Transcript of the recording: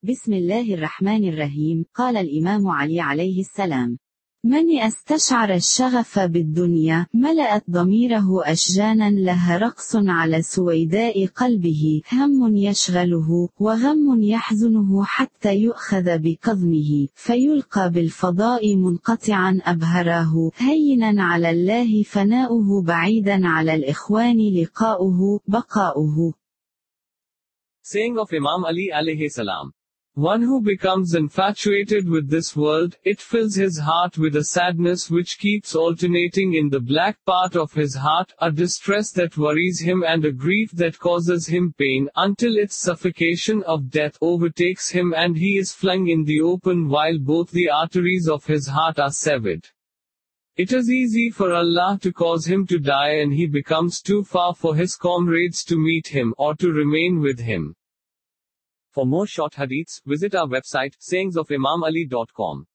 بسم الله الرحمن الرحيم. قال الإمام علي عليه السلام: من استشعر الشغف بالدنيا ملأت ضميره أشجانا لها رقص على سويداء قلبه، هم يشغله وغم يحزنه حتى يؤخذ بكظمه فيلقى بالفضاء منقطعا أبهراه، هينا على الله فناؤه بعيدا على الإخوان لقاؤه بقاؤه. Saying of Imam Ali alayhi salam. One who becomes infatuated with this world, it fills his heart with a sadness which keeps alternating in the black part of his heart, a distress that worries him and a grief that causes him pain, until its suffocation of death overtakes him and he is flung in the open while both the arteries of his heart are severed. It is easy for Allah to cause him to die and he becomes too far for his comrades to meet him or to remain with him. For more short hadiths, visit our website, sayingsofimamali.com.